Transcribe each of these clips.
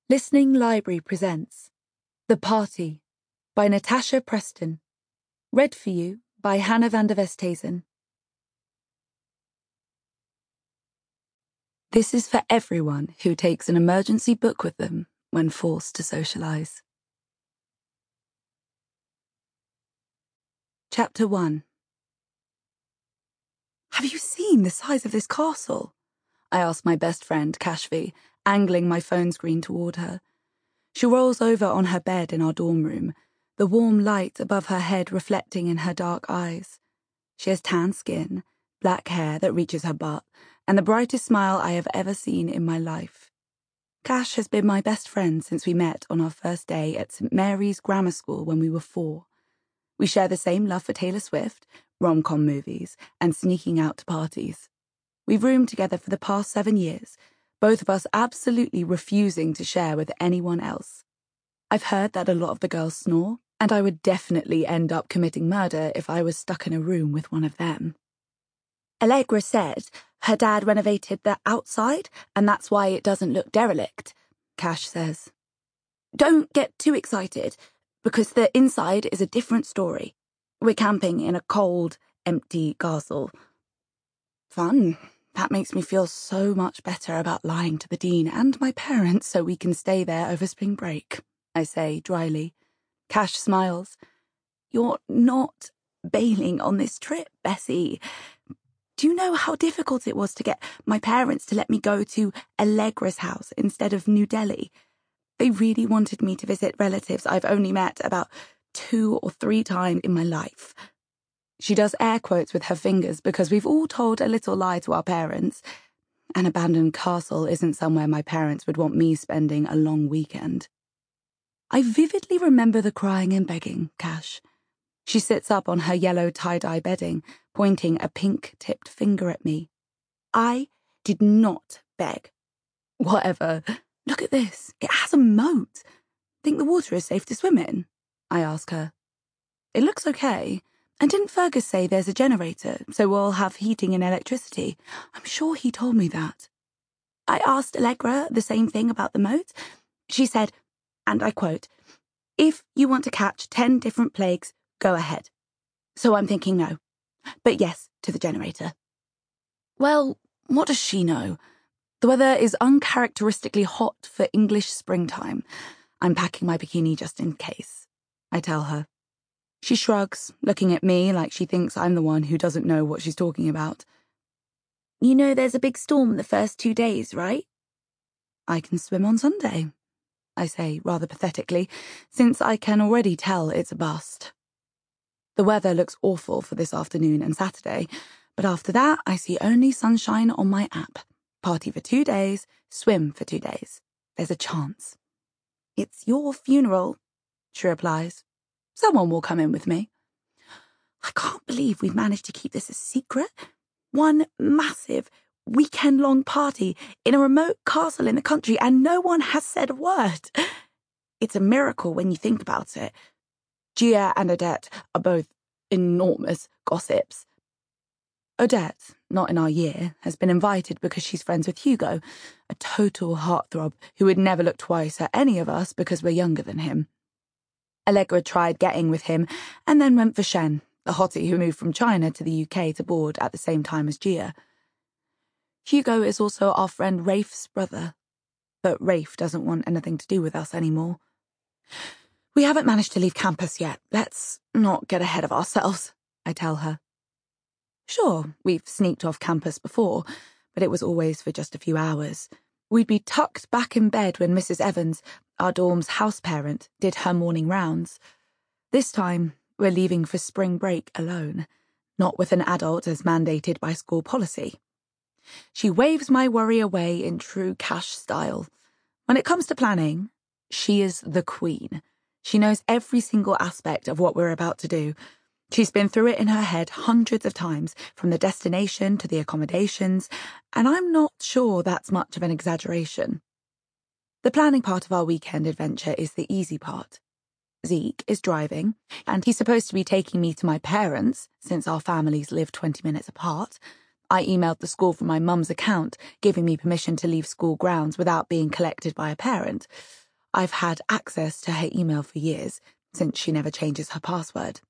Listening Library presents The Party by Natasha Preston. Read for you by Hannah van der Westhuizen. This is for everyone who takes an emergency book with them when forced to socialise. Chapter 1. Have you seen the size of this castle? I asked my best friend, Kashvi, angling my phone screen toward her. She rolls over on her bed in our dorm room, the warm light above her head reflecting in her dark eyes. She has tan skin, black hair that reaches her butt, and the brightest smile I have ever seen in my life. Cash has been my best friend since we met on our first day at St. Mary's Grammar School when we were 4. We share the same love for Taylor Swift, rom-com movies, and sneaking out to parties. We've roomed together for the past 7 years, both of us absolutely refusing to share with anyone else. I've heard that a lot of the girls snore, and I would definitely end up committing murder if I was stuck in a room with one of them. Allegra said her dad renovated the outside, and that's why it doesn't look derelict, Cash says. Don't get too excited, because the inside is a different story. We're camping in a cold, empty castle. Fun. That makes me feel so much better about lying to the dean and my parents so we can stay there over spring break, I say dryly. Cash smiles. You're not bailing on this trip, Bessie. Do you know how difficult it was to get my parents to let me go to Allegra's house instead of New Delhi? They really wanted me to visit relatives I've only met about 2 or 3 times in my life. She does air quotes with her fingers because we've all told a little lie to our parents. An abandoned castle isn't somewhere my parents would want me spending a long weekend. I vividly remember the crying and begging, Cash. She sits up on her yellow tie-dye bedding, pointing a pink-tipped finger at me. I did not beg. Whatever. Look at this. It has a moat. Think the water is safe to swim in? I ask her. It looks okay. And didn't Fergus say there's a generator, so we'll have heating and electricity? I'm sure he told me that. I asked Allegra the same thing about the moat. She said, and I quote, "If you want to catch 10 different plagues, go ahead." So I'm thinking no. But yes, to the generator. Well, what does she know? The weather is uncharacteristically hot for English springtime. I'm packing my bikini just in case, I tell her. She shrugs, looking at me like she thinks I'm the one who doesn't know what she's talking about. You know there's a big storm the first 2 days, right? I can swim on Sunday, I say rather pathetically, since I can already tell it's a bust. The weather looks awful for this afternoon and Saturday, but after that I see only sunshine on my app. Party for 2 days, swim for 2 days. There's a chance. It's your funeral, she replies. Someone will come in with me. I can't believe we've managed to keep this a secret. One massive, weekend-long party in a remote castle in the country and no one has said a word. It's a miracle when you think about it. Gia and Odette are both enormous gossips. Odette, not in our year, has been invited because she's friends with Hugo, a total heartthrob who would never look twice at any of us because we're younger than him. Allegra tried getting with him and then went for Shen, the hottie who moved from China to the UK to board at the same time as Gia. Hugo is also our friend Rafe's brother, but Rafe doesn't want anything to do with us anymore. We haven't managed to leave campus yet. Let's not get ahead of ourselves, I tell her. Sure, we've sneaked off campus before, but it was always for just a few hours. We'd be tucked back in bed when Mrs. Evans, our dorm's house parent, did her morning rounds. This time, we're leaving for spring break alone, not with an adult as mandated by school policy. She waves my worry away in true Cash style. When it comes to planning, she is the queen. She knows every single aspect of what we're about to do. She's been through it in her head hundreds of times, from the destination to the accommodations, and I'm not sure that's much of an exaggeration. The planning part of our weekend adventure is the easy part. Zeke is driving, and he's supposed to be taking me to my parents, since our families live 20 minutes apart. I emailed the school from my mum's account, giving me permission to leave school grounds without being collected by a parent. I've had access to her email for years, since she never changes her password.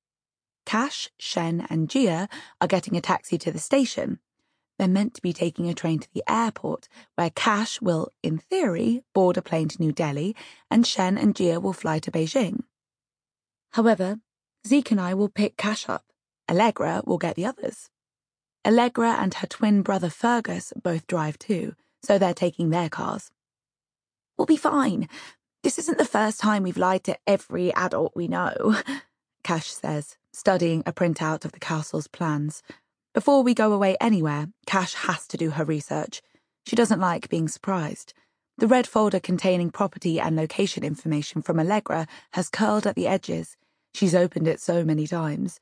Cash, Shen, and Gia are getting a taxi to the station. They're meant to be taking a train to the airport, where Cash will, in theory, board a plane to New Delhi, and Shen and Gia will fly to Beijing. However, Zeke and I will pick Cash up. Allegra will get the others. Allegra and her twin brother Fergus both drive too, so they're taking their cars. We'll be fine. This isn't the first time we've lied to every adult we know, Cash says, studying a printout of the castle's plans. Before we go away anywhere, Cash has to do her research. She doesn't like being surprised. The red folder containing property and location information from Allegra has curled at the edges. She's opened it so many times.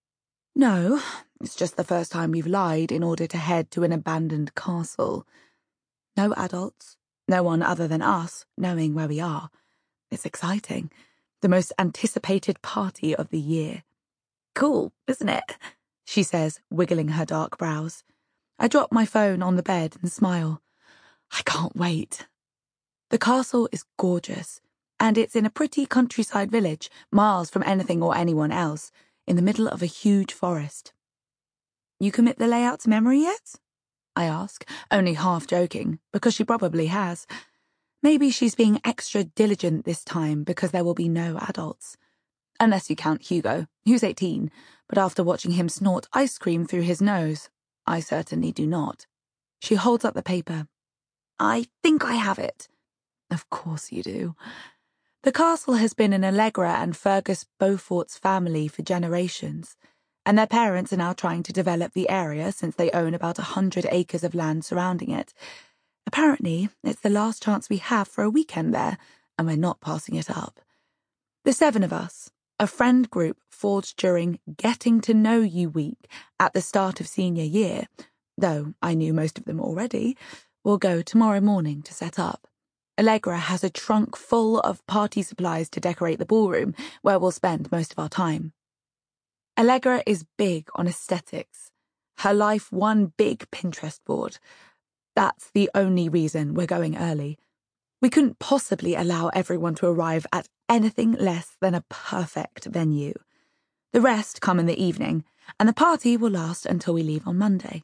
No, it's just the first time we've lied in order to head to an abandoned castle. No adults, no one other than us, knowing where we are. It's exciting. The most anticipated party of the year. Cool, isn't it? She says, wiggling her dark brows. I drop my phone on the bed and smile. I can't wait. The castle is gorgeous, and it's in a pretty countryside village, miles from anything or anyone else, in the middle of a huge forest. You commit the layout to memory yet? I ask, only half joking, because she probably has. Maybe she's being extra diligent this time because there will be no adults. Unless you count Hugo, who's 18, but after watching him snort ice cream through his nose, I certainly do not. She holds up the paper. I think I have it. Of course you do. The castle has been in Allegra and Fergus Beaufort's family for generations, and their parents are now trying to develop the area since they own about 100 acres of land surrounding it. Apparently, it's the last chance we have for a weekend there, and we're not passing it up. The 7 of us, a friend group forged during Getting to Know You Week at the start of senior year, though I knew most of them already, will go tomorrow morning to set up. Allegra has a trunk full of party supplies to decorate the ballroom, where we'll spend most of our time. Allegra is big on aesthetics. Her life one big Pinterest board. That's the only reason we're going early. We couldn't possibly allow everyone to arrive at anything less than a perfect venue. The rest come in the evening, and the party will last until we leave on Monday.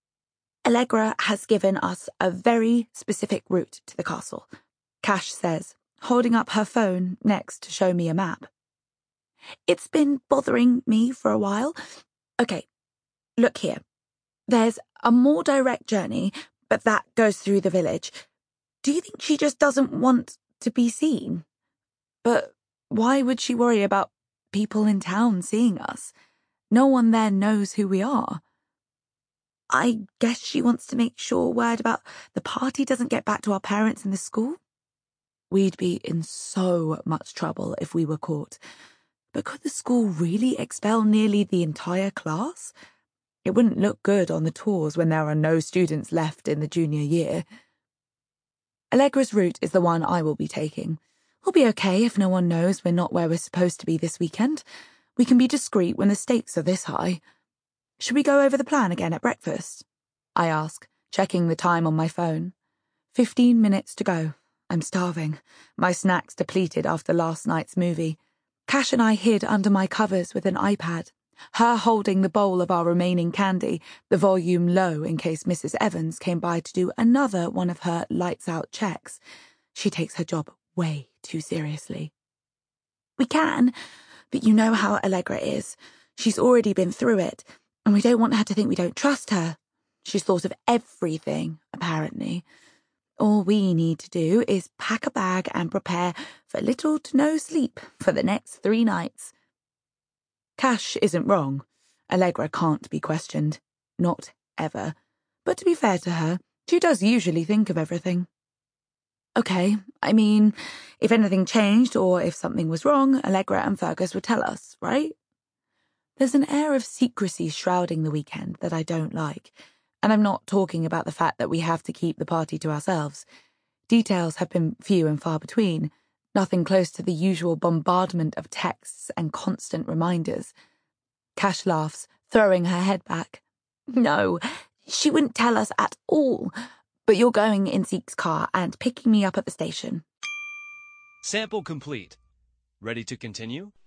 Allegra has given us a very specific route to the castle, Cash says, holding up her phone next to show me a map. It's been bothering me for a while. Okay, look here. There's a more direct journey, but that goes through the village. Do you think she just doesn't want to be seen? But why would she worry about people in town seeing us? No one there knows who we are. I guess she wants to make sure word about the party doesn't get back to our parents in the school. We'd be in so much trouble if we were caught. But could the school really expel nearly the entire class? It wouldn't look good on the tours when there are no students left in the junior year. Allegra's route is the one I will be taking. We'll be okay if no one knows we're not where we're supposed to be this weekend. We can be discreet when the stakes are this high. Should we go over the plan again at breakfast? I ask, checking the time on my phone. 15 minutes to go. I'm starving. My snacks depleted after last night's movie. Cash and I hid under my covers with an iPad, her holding the bowl of our remaining candy, the volume low in case Mrs. Evans came by to do another one of her lights-out checks. She takes her job way too seriously. We can, but you know how Allegra is. She's already been through it, and we don't want her to think we don't trust her. She's thought of everything, apparently. All we need to do is pack a bag and prepare for little to no sleep for the next 3 nights. Cash isn't wrong. Allegra can't be questioned. Not ever. But to be fair to her, she does usually think of everything. Okay, I mean, if anything changed or if something was wrong, Allegra and Fergus would tell us, right? There's an air of secrecy shrouding the weekend that I don't like, and I'm not talking about the fact that we have to keep the party to ourselves. Details have been few and far between, nothing close to the usual bombardment of texts and constant reminders. Cash laughs, throwing her head back. No, she wouldn't tell us at all, but you're going in Zeke's car and picking me up at the station. Sample complete. Ready to continue?